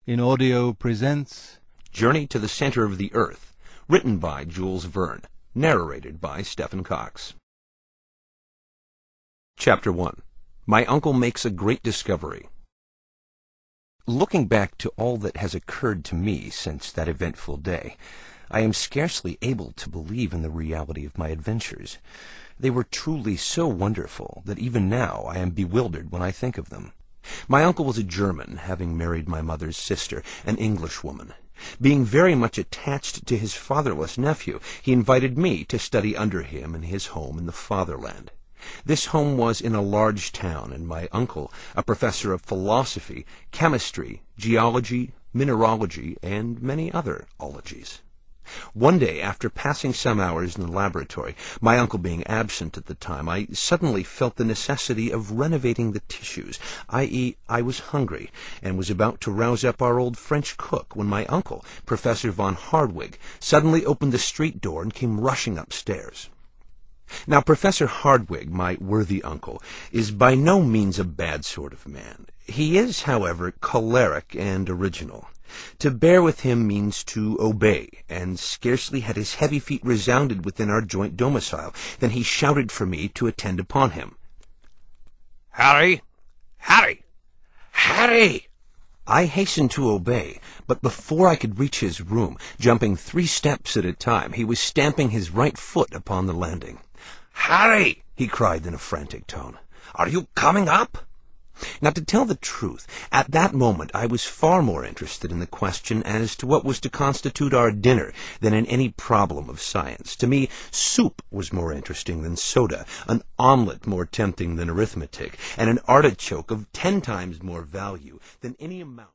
In Audio presents Journey to the Center of the Earth, written by Jules Verne, narrated by Stephen Cox. Chapter 1. My Uncle Makes a Great Discovery. Looking back to all that has occurred to me since that eventful day, I am scarcely able to believe in the reality of my adventures. They were truly so wonderful that even now I am bewildered when I think of them. My uncle was a German, having married my mother's sister, an Englishwoman. Being very much attached to his fatherless nephew, he invited me to study under him in his home in the fatherland. This home was in a large town, and my uncle, a professor of philosophy, chemistry, geology, mineralogy, and many other ologies. One day, after passing some hours in the laboratory, my uncle being absent at the time, I suddenly felt the necessity of renovating the tissues, i.e., I was hungry, and was about to rouse up our old French cook, when my uncle, Professor von Hardwigg, suddenly opened the street door and came rushing upstairs. Now, Professor Hardwigg, my worthy uncle, is by no means a bad sort of man. He is, however, choleric and original. To bear with him means to obey, and scarcely had his heavy feet resounded within our joint domicile than he shouted for me to attend upon him. "Harry! Harry! Harry!" I hastened to obey, but before I could reach his room, jumping 3 steps at a time, he was stamping his right foot upon the landing. "Harry!" he cried in a frantic tone. "Are you coming up?" Now, to tell the truth, at that moment I was far more interested in the question as to what was to constitute our dinner than in any problem of science. To me, soup was more interesting than soda, an omelette more tempting than arithmetic, and an artichoke of 10 times more value than any amount.